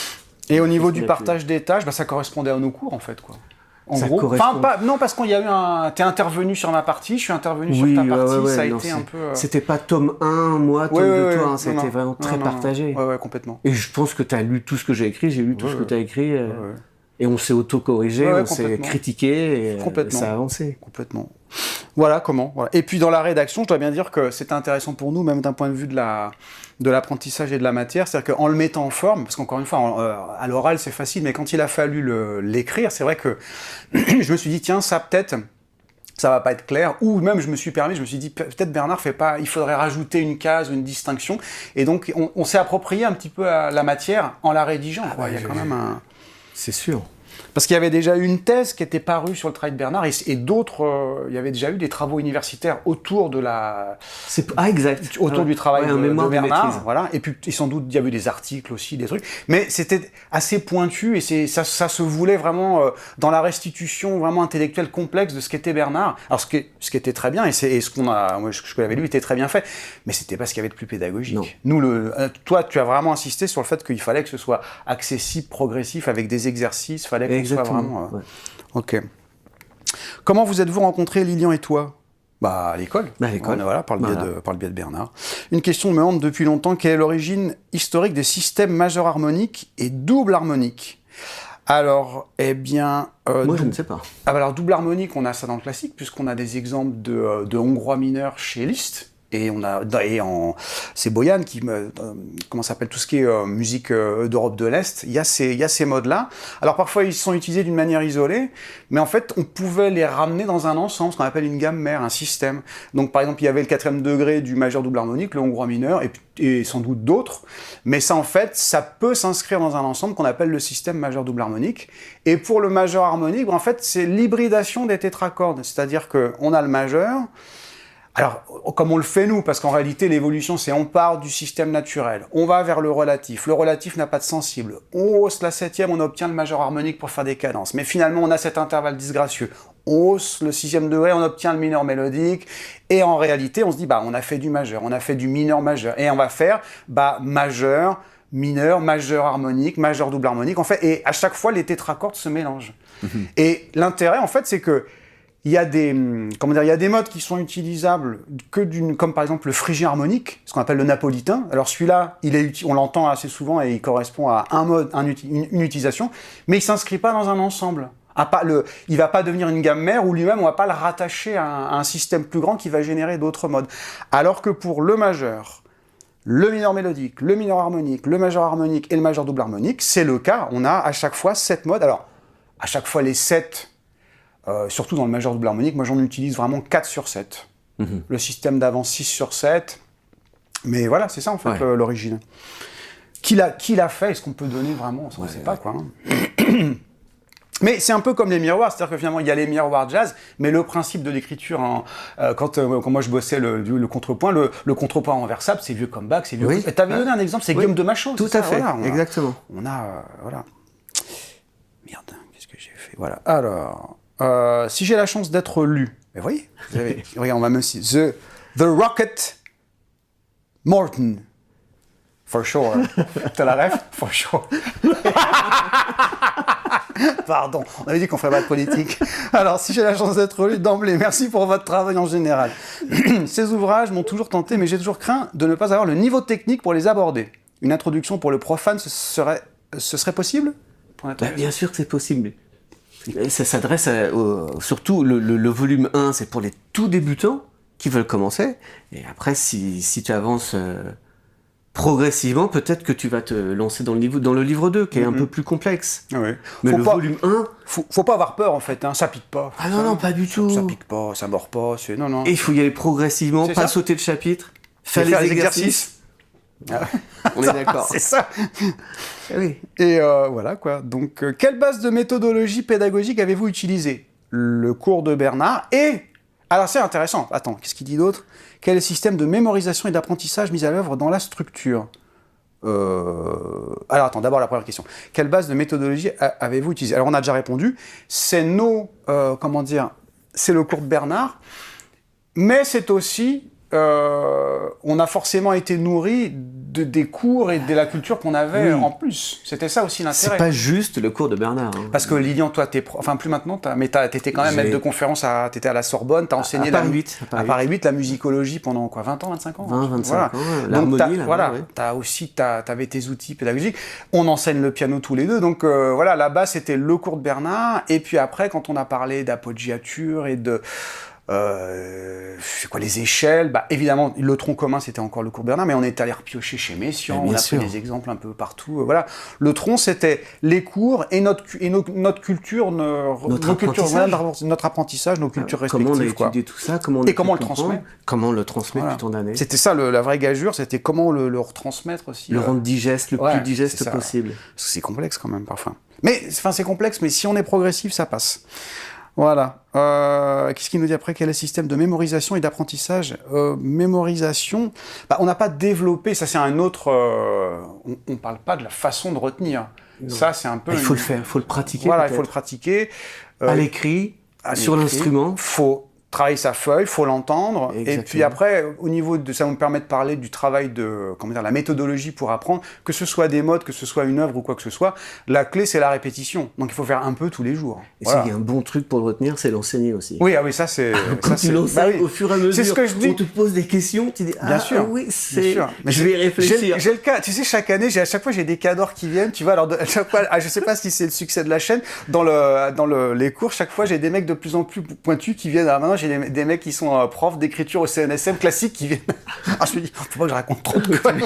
et au niveau du partage plus. des tâches, bah, ça correspondait à nos cours, en fait, quoi. En ça gros, correspond... enfin, pas, non, parce qu'il y a eu un... T'es intervenu sur ma partie, je suis intervenu oui, sur ta partie, ouais, ouais, ça a non, été un peu... Euh... C'était pas tome un, moi, tome ouais, deux, ouais, toi, ouais, hein, ça a été vraiment très non, partagé. Non. Ouais, ouais, complètement. Et je pense que t'as lu tout ce que j'ai écrit, j'ai lu tout ouais, ce ouais. que t'as écrit, euh, ouais, ouais. et on s'est auto-corrigé, ouais, ouais, on s'est critiqué, et complètement. ça a avancé. Complètement. Voilà comment. Voilà. Et puis dans la rédaction, je dois bien dire que c'était intéressant pour nous, même d'un point de vue de la... de l'apprentissage et de la matière, c'est-à-dire qu'en le mettant en forme, parce qu'encore une fois, en, euh, à l'oral c'est facile, mais quand il a fallu l'écrire, c'est vrai que je me suis dit, tiens, ça peut-être, ça va pas être clair, ou même je me suis permis, je me suis dit, peut-être Bernard fait pas, il faudrait rajouter une case, une distinction, et donc on, on s'est approprié un petit peu à la matière en la rédigeant, ah, quoi. Ouais, il y a quand même un... C'est sûr. Parce qu'il y avait déjà eu une thèse qui était parue sur le travail de Bernard, et, et d'autres, euh, il y avait déjà eu des travaux universitaires autour de la... Ah, exact. Autour ouais. du travail ouais, de, mémoire de Bernard, de voilà. Et puis, et sans doute, il y a eu des articles aussi, des trucs. Mais c'était assez pointu, et ça, ça se voulait vraiment euh, dans la restitution vraiment intellectuelle complexe de ce qu'était Bernard. Alors, ce qui, ce qui était très bien, et, et ce qu'on a, moi, ce que j'avais lu était très bien fait, mais c'était pas ce qu'il y avait de plus pédagogique. Non. Nous, le, euh, toi, tu as vraiment insisté sur le fait qu'il fallait que ce soit accessible, progressif, avec des exercices, fallait que ce soit vraiment... Euh, ouais. Ok. Comment vous êtes-vous rencontrés, Lilian et toi? Bah, à l'école. Bah, à l'école. Voilà, par le, voilà. biais de, par le biais de Bernard. Une question me hante depuis longtemps. Quelle est l'origine historique des systèmes majeur harmoniques et double harmonique? Alors, eh bien... Euh, Moi, je ne sais pas. Ah, bah alors, double harmonique, on a ça dans le classique, puisqu'on a des exemples de, de hongrois mineurs chez Liszt. Et on a, et en, c'est Boyan qui me, euh, comment ça s'appelle, tout ce qui est euh, musique euh, d'Europe de l'Est, il y a ces, il y a ces modes-là. Alors parfois ils sont utilisés d'une manière isolée, mais en fait on pouvait les ramener dans un ensemble, ce qu'on appelle une gamme mère, un système. Donc par exemple il y avait le quatrième degré du majeur double harmonique, le hongrois mineur, et, et sans doute d'autres, mais ça en fait, ça peut s'inscrire dans un ensemble qu'on appelle le système majeur double harmonique. Et pour le majeur harmonique, en fait c'est l'hybridation des tétracordes, c'est-à-dire qu'on a le majeur. Alors, comme on le fait nous, parce qu'en réalité, l'évolution, c'est on part du système naturel, on va vers le relatif, le relatif n'a pas de sensible, on hausse la septième, on obtient le majeur harmonique pour faire des cadences, mais finalement, on a cet intervalle disgracieux, on hausse le sixième degré, on obtient le mineur mélodique, et en réalité, on se dit, bah, on a fait du majeur, on a fait du mineur majeur, et on va faire, bah, majeur, mineur, majeur harmonique, majeur double harmonique, en fait, et à chaque fois, les tétracordes se mélangent. Mm-hmm. Et l'intérêt, en fait, c'est que il y a des, comment dire, il y a des modes qui sont utilisables que d'une, comme par exemple le phrygien harmonique, ce qu'on appelle le napolitain. Alors celui-là, il est, on l'entend assez souvent et il correspond à un mode, un, une, une utilisation, mais il s'inscrit pas dans un ensemble. Ah, pas le, il va pas devenir une gamme mère ou lui-même on va pas le rattacher à un, à un système plus grand qui va générer d'autres modes. Alors que pour le majeur, le mineur mélodique, le mineur harmonique, le majeur harmonique et le majeur double harmonique, c'est le cas. On a à chaque fois sept modes. Alors à chaque fois les sept. Euh, surtout dans le majeur double harmonique, moi j'en utilise vraiment quatre sur sept. Mmh. Le système d'avant six sur sept. Mais voilà, c'est ça en fait ouais. euh, l'origine. Qui l'a, qui l'a fait? Est-ce qu'on peut donner vraiment? On ne ouais, sait ouais. pas quoi. Hein. Mais c'est un peu comme les miroirs, c'est-à-dire que finalement il y a les miroirs jazz, mais le principe de l'écriture, hein, euh, quand, euh, quand moi je bossais le, le contrepoint, le, le contrepoint renversable, c'est vieux comme Bach, c'est vieux. Oui. Tu avais donné un exemple, c'est oui. Guillaume de Machaut. Tout à ça, fait, voilà, on exactement. A, on a, euh, voilà. Merde, qu'est-ce que j'ai fait? Voilà. Alors. Euh, si j'ai la chance d'être lu, mais voyez, vous avez, regarde, on va même si The The Rocket Morton, for sure. T'as la ref? For sure. Pardon, on avait dit qu'on ferait pas de politique. Alors, si j'ai la chance d'être lu d'emblée, merci pour votre travail en général. Ces ouvrages m'ont toujours tenté, mais j'ai toujours craint de ne pas avoir le niveau technique pour les aborder. Une introduction pour le profane, ce serait, ce serait possible? Bah, bien sûr que c'est possible. Ça s'adresse à, au, surtout le, le, le volume un, c'est pour les tout débutants qui veulent commencer. Et après, si, si tu avances euh, progressivement, peut-être que tu vas te lancer dans le, livre, dans le livre deux, qui est mm-hmm. un peu plus complexe. Ah oui. Mais faut le pas, volume un... Faut, faut pas avoir peur, en fait. Hein, ça pique pas. Ah non, non, pas du tout. Ça, ça pique pas, ça mord pas. C'est... Non, non. Et il faut y aller progressivement, c'est pas ça. sauter le chapitre, faire, faire les les exercices. exercices. Ah, on est d'accord. C'est ça. Oui. Et euh, voilà quoi. Donc, euh, quelle base de méthodologie pédagogique avez-vous utilisé? Le cours de Bernard et... Alors c'est intéressant. Attends, qu'est-ce qu'il dit d'autre? Quel est le système de mémorisation et d'apprentissage mis à l'œuvre dans la structure? euh... Alors attends, d'abord la première question. Quelle base de méthodologie avez-vous utilisé? Alors on a déjà répondu. C'est nos... Euh, comment dire? C'est le cours de Bernard. Mais c'est aussi... Euh, on a forcément été nourri de, des cours et de la culture qu'on avait oui. en plus. C'était ça aussi l'intérêt. C'est pas juste le cours de Bernard. Hein. Parce que Lilian, toi, t'es pro... enfin plus maintenant, t'as... mais t'as... t'étais quand même J'ai... maître de conférence, à... t'étais à la Sorbonne, t'as enseigné à Paris la... huit, à Paris, à Paris huit, la musicologie pendant quoi, vingt ans, vingt-cinq ans? vingt, vingt-cinq voilà. ans, ouais. L'harmonie. Donc, là, voilà, ouais. t'as aussi, t'as... t'avais tes outils pédagogiques. On enseigne le piano tous les deux, donc euh, voilà, là-bas c'était le cours de Bernard. Et puis après, quand on a parlé d'appoggiature et de Euh, c'est quoi les échelles? Bah évidemment le tronc commun c'était encore le cours Bernard, mais on est allé repiocher chez Messiaen, on a sûr. pris des exemples un peu partout. Euh, voilà, le tronc c'était les cours et notre et nos, notre culture, nos, notre, nos apprentissage. Cultures, notre apprentissage, nos cultures ah, respectives. Comment on a quoi. étudié tout ça? Comment on et comment on le transmet? Comment on le transmet voilà. depuis tant d'années? C'était ça le, la vraie gageure, c'était comment le, le retransmettre aussi. Le euh... rendre digeste, le ouais, plus digeste c'est possible. Parce que c'est complexe quand même parfois. Mais enfin c'est complexe, mais si on est progressif, ça passe. Voilà. Euh, qu'est-ce qu'il nous dit après? Quel est le système de mémorisation et d'apprentissage? euh, Mémorisation, bah, on n'a pas développé, ça c'est un autre... Euh, on ne parle pas de la façon de retenir. Non. Ça c'est un peu... Il faut une... le faire, il faut le pratiquer. Voilà, peut-être. il faut le pratiquer. Euh, à l'écrit, à sur l'écrit, l'instrument. Il faut travailler sa feuille, il faut l'entendre. Exactement. Et puis après, au niveau de... Ça nous permet de parler du travail de... Comment dire, la méthodologie pour apprendre, que ce soit des modes, que ce soit une œuvre ou quoi que ce soit. La clé, c'est la répétition. Donc il faut faire un peu tous les jours. Et voilà. S'il y a un bon truc pour le retenir, c'est l'enseigner aussi. Oui, ah oui, ça c'est... Quand ça, tu c'est... l'enseignes bah, oui. au fur et à mesure, c'est ce que je dis. On te pose des questions, tu dis « Ah bien sûr, oui, c'est... Bien sûr. Mais je vais y réfléchir. J'ai, j'ai le cas, tu sais, chaque année, j'ai, à chaque fois, j'ai des cadors qui viennent, tu vois, alors de, à chaque fois, ah, je sais pas si c'est le succès de la chaîne, dans, le, dans le, les cours, chaque fois, j'ai des mecs de plus en plus pointus qui viennent, alors maintenant, j'ai j'ai des, des mecs qui sont euh, profs d'écriture au C N S M classique qui viennent. Ah, je me dis, faut pas que je raconte trop de quoi.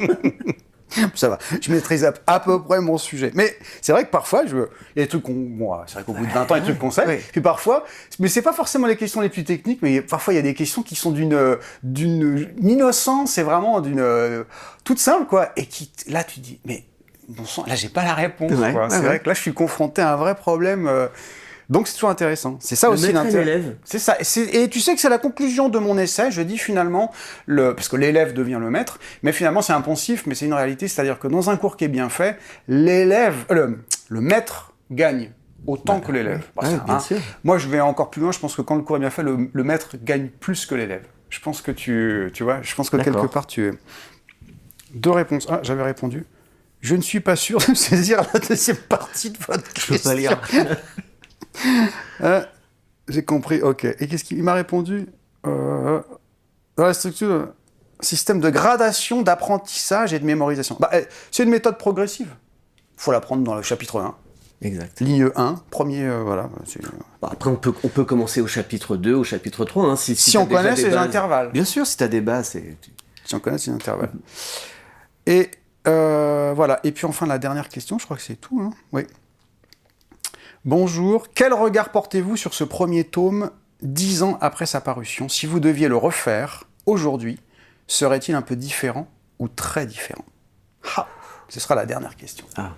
Ça va, je maîtrise à, à peu près mon sujet. Mais c'est vrai que parfois, je... il y a des trucs qu'on... Bon, c'est vrai qu'au bout de vingt ans, il y a des trucs qu'on sait. Oui. Puis parfois, mais c'est pas forcément les questions les plus techniques, mais parfois, il y a des questions qui sont d'une, d'une innocence et vraiment d'une... toute simple, quoi. Et qui, là, tu dis, mais bon sang, là, j'ai pas la réponse, ouais, quoi. Ouais, c'est ouais. vrai que là, je suis confronté à un vrai problème... Euh... Donc c'est toujours intéressant. C'est ça le aussi l'intérêt. C'est ça. C'est... Et tu sais que c'est la conclusion de mon essai. Je dis finalement, le... parce que l'élève devient le maître, mais finalement c'est un poncif, mais c'est une réalité. C'est-à-dire que dans un cours qui est bien fait, l'élève, euh, le... le maître gagne autant bah, que l'élève. Bah, ouais, bien hein. sûr. Moi je vais encore plus loin. Je pense que quand le cours est bien fait, le, le maître gagne plus que l'élève. Je pense que tu, tu vois, je pense que D'accord. quelque part tu. Deux réponses. Ah, j'avais répondu. Je ne suis pas sûr de saisir la deuxième partie de votre question. Je peux pas lire. euh, j'ai compris, ok. Et qu'est-ce qu'il m'a répondu euh, dans la structure, système de gradation d'apprentissage et de mémorisation. Bah, c'est une méthode progressive. Il faut l'apprendre dans le chapitre un. Exact. Ligne un, premier, euh, voilà. Bah, après, on peut, on peut commencer au chapitre deux, au chapitre trois. Hein, si si, si on connaît ces intervalles. Bien sûr, si tu as des bases. C'est... Si on connaît ces intervalles. Et euh, voilà. Et puis enfin, la dernière question, je crois que c'est tout. Hein. Oui. Bonjour, quel regard portez-vous sur ce premier tome, dix ans après sa parution? Si vous deviez le refaire, aujourd'hui, serait-il un peu différent ou très différent? Ah, ce sera la dernière question. Ah.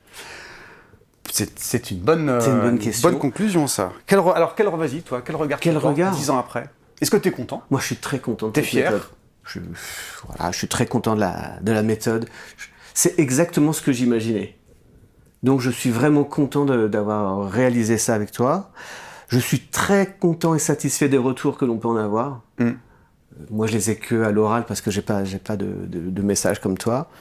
C'est, c'est une bonne, c'est une bonne, euh, question. bonne conclusion, ça. Quel re... Alors, quel, vas-y, toi, quel regard quel regard dix ans après? Est-ce que tu es content? Moi, je suis très content de T'es cette fier? méthode. Je, voilà, je suis très content de la, de la méthode. C'est exactement ce que j'imaginais. Donc je suis vraiment content de, d'avoir réalisé ça avec toi. Je suis très content et satisfait des retours que l'on peut en avoir. Mm. Moi, je les ai que à l'oral parce que j'ai pas, j'ai pas de, de, de message comme toi.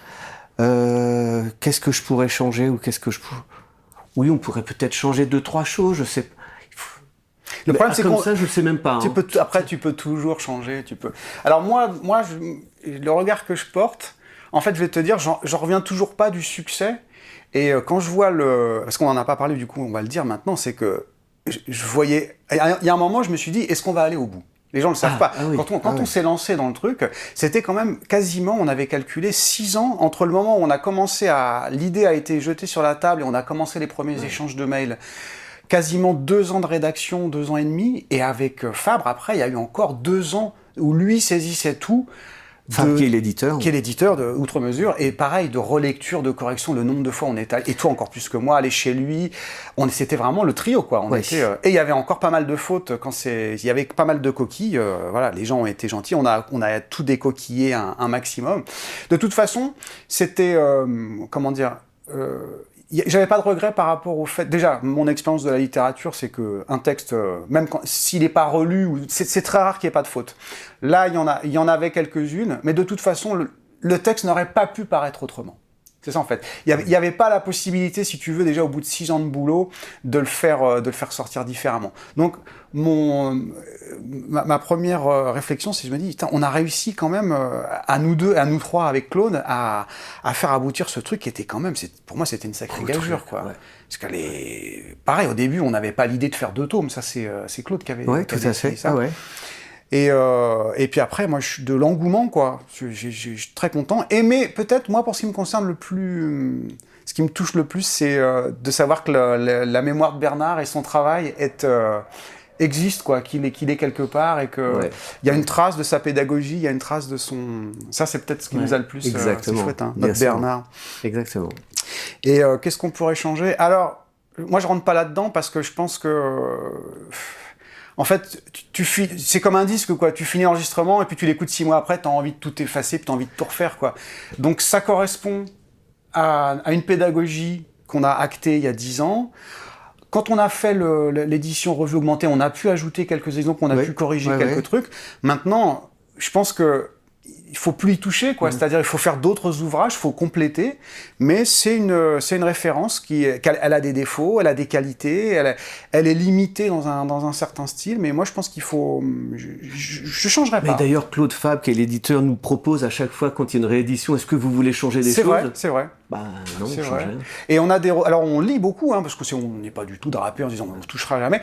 Euh, qu'est-ce que je pourrais changer ou qu'est-ce que je pourrais... Oui, on pourrait peut-être changer deux, trois choses, je sais. Le problème, c'est comme ça, je sais même pas. Tu hein. peux t- après, tu peux toujours changer. Tu peux. Alors moi, moi, je, le regard que je porte, en fait, je vais te dire, j'en, j'en reviens toujours pas du succès. Et euh, quand je vois le... Parce qu'on n'en a pas parlé, du coup, on va le dire maintenant, c'est que je, je voyais... Il y a un moment, je me suis dit, est-ce qu'on va aller au bout? Les gens ne le savent ah, pas. Ah oui, quand on, quand ah on oui. s'est lancé dans le truc, c'était quand même quasiment, on avait calculé six ans entre le moment où on a commencé à... L'idée a été jetée sur la table et on a commencé les premiers ouais. échanges de mails. Quasiment deux ans de rédaction, deux ans et demi. Et avec Fabre, après, il y a eu encore deux ans où lui saisissait tout. Fabre qui est l'éditeur. Qui est l'éditeur de Outre Mesure. Et pareil, de relecture, de correction, le nombre de fois on est allé, et toi encore plus que moi, aller chez lui. On, c'était vraiment le trio, quoi. On ouais. était, euh, et il y avait encore pas mal de fautes quand c'est, il y avait pas mal de coquilles. Euh, voilà, les gens ont été gentils. On a, on a tout décoquillé un, un maximum. De toute façon, c'était, euh, comment dire, euh, j'avais pas de regret par rapport au fait... Déjà, mon expérience de la littérature, c'est qu'un texte, euh, même quand, s'il n'est pas relu, ou, c'est, c'est très rare qu'il n'y ait pas de faute. Là, il y en a, il y en avait quelques-unes, mais de toute façon, le, le texte n'aurait pas pu paraître autrement. C'est ça, en fait. Il n'y avait pas la possibilité, si tu veux, déjà au bout de six ans de boulot, de le faire, euh, de le faire sortir différemment. Donc, mon, euh, ma, ma première euh, réflexion, c'est que je me dis, on a réussi quand même, euh, à nous deux, à nous trois avec Claude, à, à faire aboutir ce truc qui était quand même, c'est, pour moi, c'était une sacrée gageure, quoi. Ouais. Parce qu'elle est... Pareil, au début, on n'avait pas l'idée de faire deux tomes. Ça, c'est, euh, c'est Claude qui avait, ouais, qui tout avait à fait. ça. Ah ouais. Et, euh, et puis après, moi, je suis de l'engouement, quoi. Je, je, je, je suis très content. Et mais peut-être, moi, pour ce qui me concerne le plus... Ce qui me touche le plus, c'est euh, de savoir que la, la, la mémoire de Bernard et son travail est, euh, existe, quoi. Qu'il est, qu'il est quelque part et qu'il ouais. y a une trace de sa pédagogie, il y a une trace de son... Ça, c'est peut-être ce qui ouais. nous a le plus... Exactement. Euh, c'est chouette, hein, notre Bien Bernard. Sûr. Exactement. Et euh, qu'est-ce qu'on pourrait changer? Alors, moi, je rentre pas là-dedans parce que je pense que... Euh, En fait, tu, tu fi... c'est comme un disque, quoi. Tu finis l'enregistrement et puis tu l'écoutes six mois après, t'as envie de tout effacer, puis t'as envie de tout refaire, quoi. Donc ça correspond à, à une pédagogie qu'on a actée il y a dix ans. Quand on a fait le, l'édition revue augmentée, on a pu ajouter quelques exemples, on a oui. pu corriger ouais, quelques ouais. trucs. Maintenant, je pense que il faut plus y toucher, quoi. Mmh. C'est-à-dire, il faut faire d'autres ouvrages, il faut compléter, mais c'est une, c'est une référence qui, elle, elle a des défauts, elle a des qualités, elle, elle est limitée dans un, dans un certain style, mais moi, je pense qu'il faut, je, je, je changerai pas. Mais d'ailleurs, Claude Fabre, qui est l'éditeur, nous propose à chaque fois, quand il y a une réédition, est-ce que vous voulez changer des c'est choses? Vrai, c'est vrai. Bah non, c'est on vrai. change rien. Et on a des, alors on lit beaucoup, hein, parce que c'est, on n'est pas du tout drapé en disant on ne touchera jamais.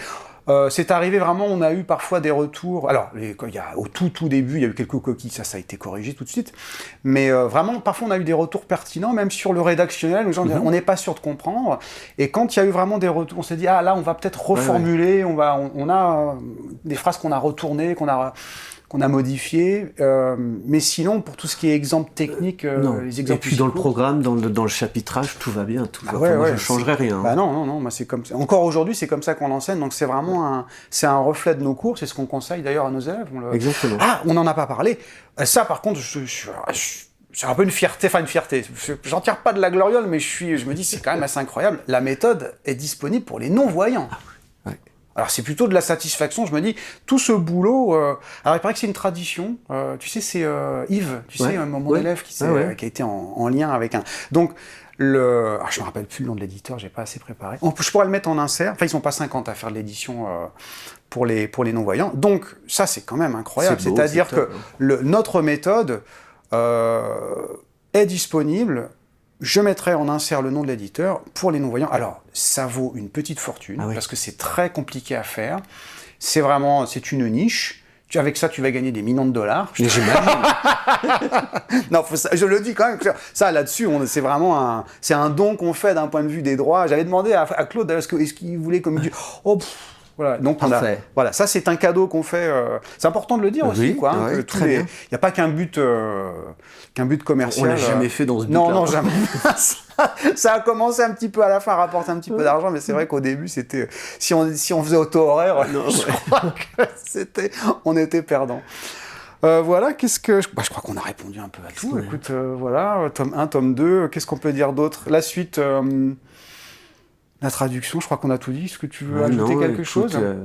Euh, c'est arrivé vraiment, on a eu parfois des retours. Alors, les, quand il y a, au tout tout début, il y a eu quelques coquilles, ça, ça a été corrigé tout de suite. Mais euh, vraiment, parfois, on a eu des retours pertinents, même sur le rédactionnel. Les gens disaient, Mm-hmm. on n'est pas sûr de comprendre. Et quand il y a eu vraiment des retours, on s'est dit, ah là, on va peut-être reformuler. Ouais, ouais. On va, on, on a euh, des phrases qu'on a retournées, qu'on a qu'on a modifié, euh, mais sinon pour tout ce qui est exemple technique, euh, non. les exemples. Et puis dans le programme, dans le, dans le chapitrage, tout va bien, tout ah va. Ouais, enfin, moi, ouais, je ne changerai rien. Bah non, non, non, moi c'est comme ça. Encore aujourd'hui, c'est comme ça qu'on enseigne, donc c'est vraiment un, c'est un reflet de nos cours, c'est ce qu'on conseille d'ailleurs à nos élèves. On le... Exactement. Ah, on n'en a pas parlé. Ça, par contre, je, je, je, c'est un peu une fierté, enfin une fierté. J'en tire pas de la gloriole, mais je suis, je me dis, c'est quand même assez incroyable. La méthode est disponible pour les non-voyants. Alors c'est plutôt de la satisfaction, je me dis, tout ce boulot, euh... alors il paraît que c'est une tradition, euh, tu sais, c'est euh, Yves, tu ouais. sais, mon ouais. élève qui, ah ouais. euh, qui a été en, en lien avec un... Donc, le... Ah, je me rappelle plus le nom de l'éditeur, j'ai pas assez préparé. Je pourrais le mettre en insert, enfin ils sont pas cinquante à faire de l'édition euh, pour les, pour les non-voyants, donc ça c'est quand même incroyable, c'est-à-dire que le, notre méthode euh, est disponible. Je mettrai en insert le nom de l'éditeur pour les non-voyants. Alors, ça vaut une petite fortune, ah oui. parce que c'est très compliqué à faire. C'est vraiment, c'est une niche. Avec ça, tu vas gagner des millions de dollars. Mais j'imagine. Non, faut ça, je le dis quand même. Ça, là-dessus, on, c'est vraiment un, c'est un don qu'on fait d'un point de vue des droits. J'avais demandé à, à Claude, est-ce, que, est-ce qu'il voulait comme du... Oh, pff, voilà, donc on a, voilà, ça c'est un cadeau qu'on fait. Euh, c'est important de le dire oui, aussi, quoi. Hein, oui, il n'y a pas qu'un but, euh, qu'un but commercial. On l'a jamais fait dans ce but-là. Non, non, jamais. ça, ça a commencé un petit peu à la fin à rapporter un petit peu d'argent, mais c'est vrai qu'au début c'était, si on si on faisait auto-horaire, non, je ouais. crois que c'était, on était perdant. Euh, voilà, qu'est-ce que... Bah, je crois qu'on a répondu un peu à tout. Ouais. Écoute, euh, voilà, tome un, tome deux, qu'est-ce qu'on peut dire d'autre? La suite, euh, la traduction, je crois qu'on a tout dit. Est-ce que tu veux ouais, ajouter non, quelque écoute, chose euh...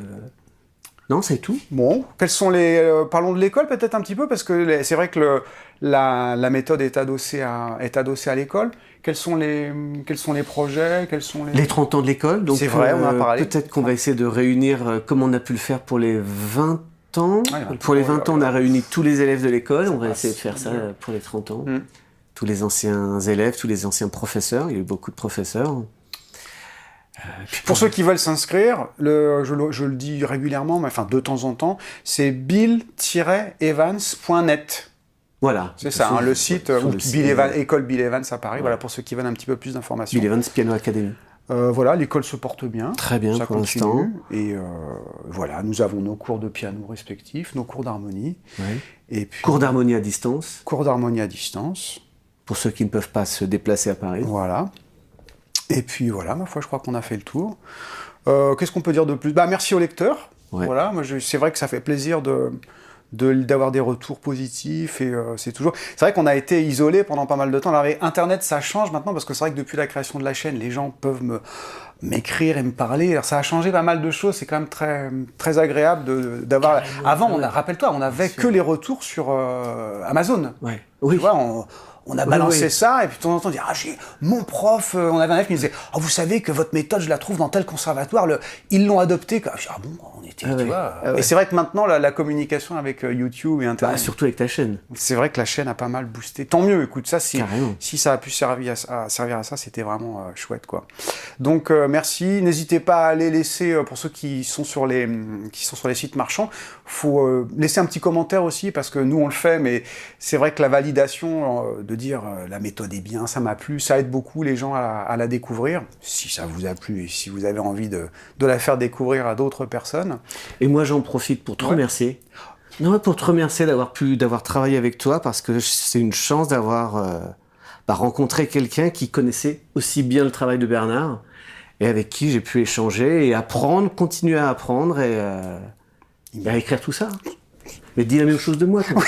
Non, c'est tout. Bon, quels sont les... Euh, parlons de l'école peut-être un petit peu, parce que les... c'est vrai que le, la, la méthode est adossée à, est adossée à l'école. Quels sont les, quels sont les projets quels sont les... les trente ans de l'école. Donc, c'est vrai, euh, on en a parlé. Peut-être qu'on va essayer de réunir, euh, comme on a pu le faire pour les vingt ans. Ouais, pour les vingt ans, on a réuni tous les élèves de l'école. On va essayer de faire ça pour les trente ans. Mm. Tous les anciens élèves, tous les anciens professeurs. Il y a eu beaucoup de professeurs. Euh, pour, pour ceux qui veulent s'inscrire, le, je, le, je le dis régulièrement, mais enfin de temps en temps, c'est bill tiret evans point net. Voilà. C'est ça, hein, le site, ou Bill Evans, école Bill Evans à Paris, ouais. Voilà, pour ceux qui veulent un petit peu plus d'informations. Bill Evans Piano Academy. Euh, voilà, l'école se porte bien. Très bien ça pour continue, l'instant. Et euh, voilà, nous avons nos cours de piano respectifs, nos cours d'harmonie. Ouais. Et puis, cours d'harmonie à distance. Cours d'harmonie à distance. Pour ceux qui ne peuvent pas se déplacer à Paris. Voilà. Et puis voilà, ma foi, je crois qu'on a fait le tour. Euh, qu'est-ce qu'on peut dire de plus? Bah, merci aux lecteurs. Ouais. Voilà, moi, je, c'est vrai que ça fait plaisir de, de, d'avoir des retours positifs. Et euh, c'est toujours. C'est vrai qu'on a été isolés pendant pas mal de temps. Alors, avec Internet, ça change maintenant parce que c'est vrai que depuis la création de la chaîne, les gens peuvent me m'écrire et me parler. Alors, ça a changé pas mal de choses. C'est quand même très très agréable de, d'avoir. Avant, on a, rappelle-toi, on n'avait que les retours sur euh, Amazon. Ouais. Oui. Tu vois, on, On a balancé oui, oui. ça, et puis de temps en temps, on dit, ah, j'ai mon prof, euh, on avait un élève qui nous disait, oh, vous savez que votre méthode, je la trouve dans tel conservatoire, le... ils l'ont adoptée. Ah bon, on était, ah, tu oui. vois. Ah, et ouais. c'est vrai que maintenant, la, la communication avec euh, YouTube et Internet. Bah, surtout avec ta chaîne. C'est vrai que la chaîne a pas mal boosté. Tant mieux, écoute, ça, si, si ça a pu servir à, à, servir à ça, c'était vraiment euh, chouette, quoi. Donc, euh, merci. N'hésitez pas à aller laisser, euh, pour ceux qui sont sur les, qui sont sur les sites marchands, faut euh, laisser un petit commentaire aussi, parce que nous, on le fait, mais c'est vrai que la validation euh, de dire euh, la méthode est bien, ça m'a plu, ça aide beaucoup les gens à, à la découvrir, si ça vous a plu et si vous avez envie de, de la faire découvrir à d'autres personnes. Et moi, j'en profite pour te ouais. remercier. Non, pour te remercier d'avoir pu, d'avoir travaillé avec toi, parce que c'est une chance d'avoir euh, bah, rencontré quelqu'un qui connaissait aussi bien le travail de Bernard et avec qui j'ai pu échanger et apprendre, continuer à apprendre et, euh, et à écrire tout ça. Mais dis la même chose de moi, toi.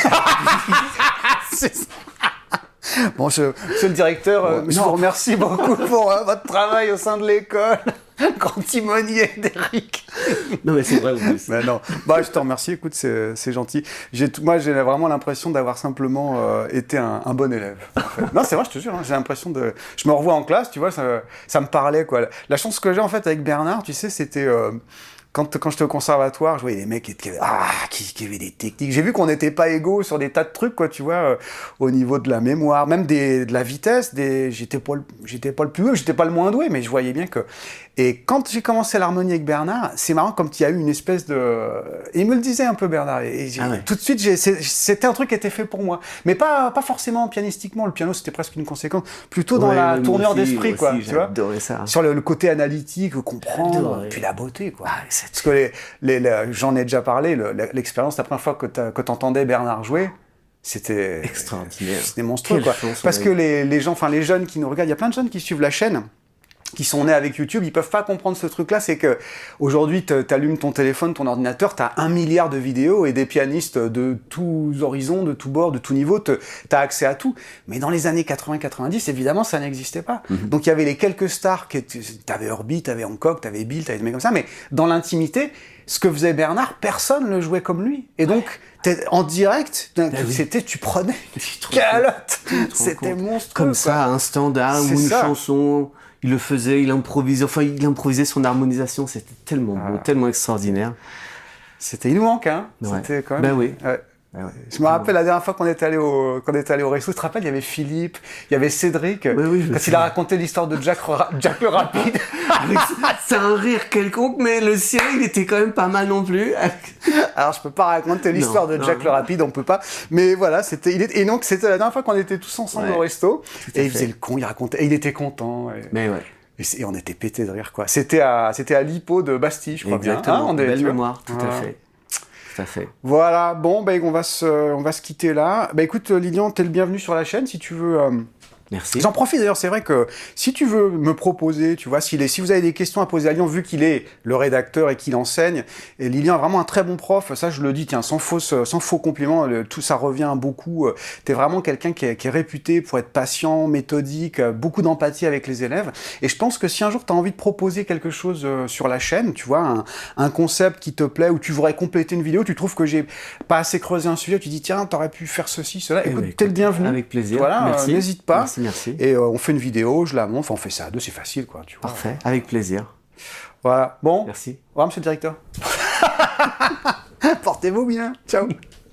C'est ça. Bon, je, monsieur le directeur, euh, je vous remercie beaucoup pour euh, votre travail au sein de l'école. Grand timonier d'Eric. Non, mais c'est vrai. Mais non. Bah, je te remercie. Écoute, c'est, c'est gentil. J'ai, moi, j'ai vraiment l'impression d'avoir simplement euh, été un, un bon élève. En fait. Non, c'est vrai, je te jure. Hein, j'ai l'impression de. Je me revois en classe, tu vois, ça, ça me parlait, quoi. La chance que j'ai en fait avec Bernard, tu sais, c'était. Euh, Quand, quand j'étais au conservatoire, je voyais des mecs qui avaient, ah, qui, qui avaient des techniques. J'ai vu qu'on n'était pas égaux sur des tas de trucs, quoi, tu vois, euh, au niveau de la mémoire, même des, de la vitesse. Des, j'étais pas, le, j'étais pas le plus doué, j'étais pas le moins doué, mais je voyais bien que. Et quand j'ai commencé l'harmonie avec Bernard, c'est marrant, comme il y a eu une espèce de... Et il me le disait un peu, Bernard, et Ah ouais. tout de suite, j'ai... c'était un truc qui était fait pour moi. Mais pas, pas forcément pianistiquement, le piano c'était presque une conséquence, plutôt dans Ouais, la ouais, moi tournure aussi, d'esprit, moi quoi, aussi, tu vois. j'adorais ça. Sur le, le côté analytique, comprendre, J'adorais. puis la beauté, quoi. Ah, c'est- Parce que les, les, les- j'en ai déjà parlé, le- l'expérience, la première fois que tu entendais Bernard jouer, c'était Extraordinaire. c'était monstrueux, Quelle quoi. chance on Parce a que eu. les, les gens, enfin les jeunes qui nous regardent, il y a plein de jeunes qui suivent la chaîne, qui sont nés avec YouTube, ils peuvent pas comprendre ce truc-là, c'est que aujourd'hui, t'allumes ton téléphone, ton ordinateur, t'as un milliard de vidéos et des pianistes de tous horizons, de tous bords, de tous niveaux, t'as accès à tout. Mais dans les années quatre-vingts quatre-vingt-dix, évidemment, ça n'existait pas. Mm-hmm. Donc il y avait les quelques stars, qui étaient, t'avais Herbie, t'avais Hancock, t'avais Bill, t'avais des mecs comme ça, mais dans l'intimité, ce que faisait Bernard, personne ne le jouait comme lui. Et donc, en direct, c'était, tu prenais une calotte. C'était monstrueux. Comme quoi. ça, un standard ou une ça. chanson, il le faisait, il improvisait, enfin, il improvisait son harmonisation, c'était tellement beau, ah. tellement extraordinaire. C'était, il nous manque, hein. Ouais. C'était quand même. Ben oui. Ouais. Ah ouais. Je me rappelle la dernière fois qu'on est allé au qu'on est allé au resto, tu te rappelles, il y avait Philippe, il y avait Cédric, oui, oui, quand il a raconté l'histoire de Jack, Jack le Rapide. C'est un rire quelconque, mais le sien, il était quand même pas mal non plus. Alors je peux pas raconter l'histoire de Jack non. le Rapide, on peut pas. Mais voilà, c'était il est, et donc c'était la dernière fois qu'on était tous ensemble ouais, au resto et il faisait le con, il racontait, et il était content. Et... Mais ouais. Et, et on était pété de rire quoi. C'était à c'était à l'Hippo de Bastille, je crois. Exactement. Bien. Hein, on belle mémoire, tout ah. à fait. Tout à fait. Voilà, bon, ben, on va se, on va se quitter là. Ben, écoute, Lilian, t'es le bienvenu sur la chaîne, si tu veux... Euh... Merci. J'en profite d'ailleurs, c'est vrai que si tu veux me proposer, tu vois, si, les, si vous avez des questions à poser à Lilian, vu qu'il est le rédacteur et qu'il enseigne, et Lilian est vraiment un très bon prof, ça je le dis, tiens, sans faux, sans faux compliment, le, tout ça revient beaucoup. T'es vraiment quelqu'un qui est, qui est réputé pour être patient, méthodique, beaucoup d'empathie avec les élèves. Et je pense que si un jour t'as envie de proposer quelque chose sur la chaîne, tu vois, un, un concept qui te plaît, ou tu voudrais compléter une vidéo, tu trouves que j'ai pas assez creusé un sujet, tu dis, tiens, t'aurais pu faire ceci, cela, écoute, oui, t'es le bienvenu. Avec plaisir. Voilà, merci. Euh, n'hésite pas. Merci. Merci. Et euh, on fait une vidéo, je la montre, enfin on fait ça à deux, c'est facile quoi. Tu vois. Parfait, avec plaisir. Voilà, bon. Merci. Au revoir monsieur le directeur. Portez-vous bien, ciao.